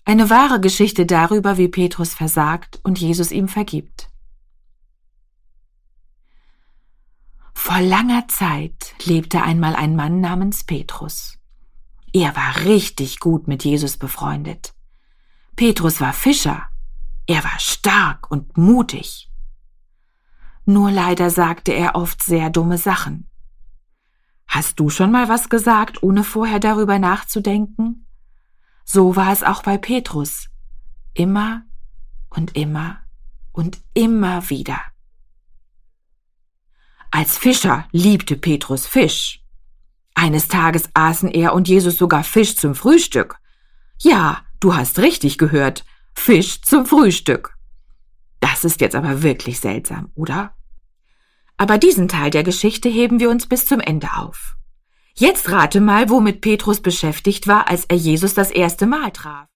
Eine wahre Geschichte darüber, wie Petrus versagt und Jesus ihm vergibt. Vor langer Zeit lebte einmal ein Mann namens Petrus. Er war richtig gut mit Jesus befreundet. Petrus war Fischer. Er war stark und mutig. Nur leider sagte er oft sehr dumme Sachen. Hast du schon mal was gesagt, ohne vorher darüber nachzudenken? So war es auch bei Petrus. Immer und immer und immer wieder. Als Fischer liebte Petrus Fisch. Eines Tages aßen er und Jesus sogar Fisch zum Frühstück. Ja, du hast richtig gehört, Fisch zum Frühstück. Das ist jetzt aber wirklich seltsam, oder? Aber diesen Teil der Geschichte heben wir uns bis zum Ende auf. Jetzt rate mal, womit Petrus beschäftigt war, als er Jesus das erste Mal traf.